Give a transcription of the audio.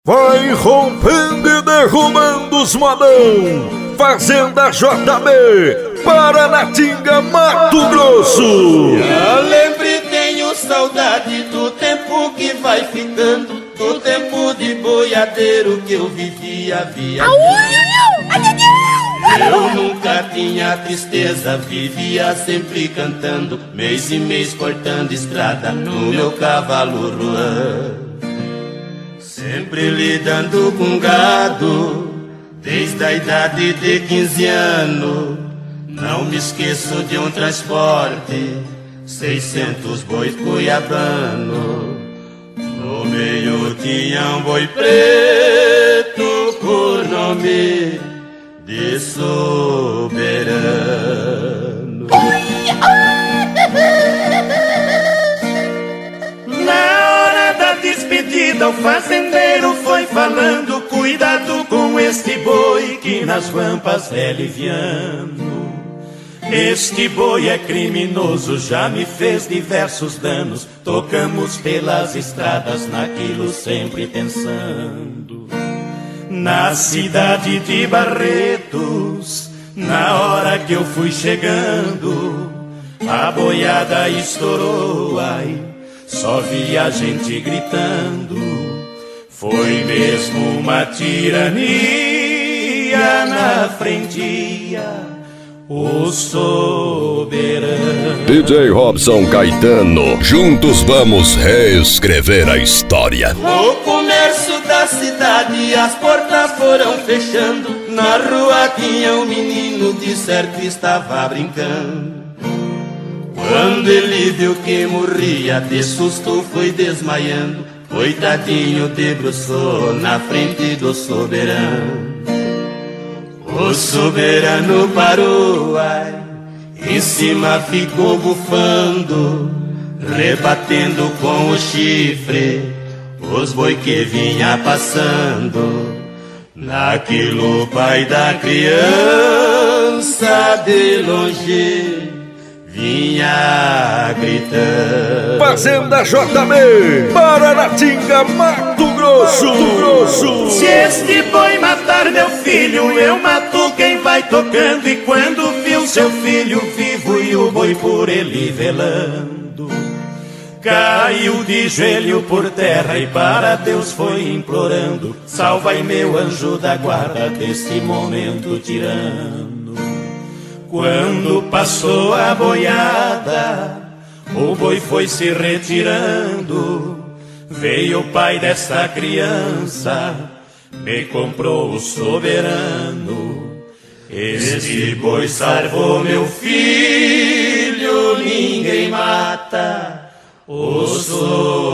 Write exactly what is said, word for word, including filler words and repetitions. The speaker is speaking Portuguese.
Vai rompendo e derrubando os modão. Fazenda J B, Paranatinga, Mato Grosso. Eu lembro e tenho saudade do tempo que vai ficando, do tempo de boiadeiro que eu vivia viajando. Eu nunca tinha tristeza, vivia sempre cantando, mês e mês cortando estrada no meu cavalo ruan. Sempre lidando com gado, desde a idade de quinze anos. Não me esqueço de um transporte, seiscentos bois cuiabano. No meio tinha um boi preto por nome de Soberano. Despedida, o fazendeiro foi falando: cuidado com este boi que nas rampas é liviano. Este boi é criminoso, já me fez diversos danos. Tocamos pelas estradas naquilo sempre pensando. Na cidade de Barretos, na hora que eu fui chegando, a boiada estourou, ai, só vi a gente gritando. Foi mesmo uma tirania na frente, o soberano. D J Robson Caetano, juntos vamos reescrever a história. O comércio da cidade, as portas foram fechando. Na rua tinha um menino, de certo estava brincando. Quando ele viu que morria, de susto foi desmaiando. Coitadinho debruçou na frente do soberano. O soberano parou, ai, em cima ficou bufando, rebatendo com o chifre os boi que vinha passando. Naquilo o pai da criança de longe vinha gritando. Fazenda J B, Paranatinga, Mato Grosso. Mato Grosso. Se este boi matar meu filho, eu mato quem vai tocando. E quando viu seu filho vivo e o boi por ele velando, caiu de joelho por terra e para Deus foi implorando: salva-me, meu anjo da guarda, desse momento tirano. Quando passou a boiada, o boi foi se retirando. Veio o pai dessa criança, me comprou o soberano. Este boi salvou meu filho, ninguém mata o soberano.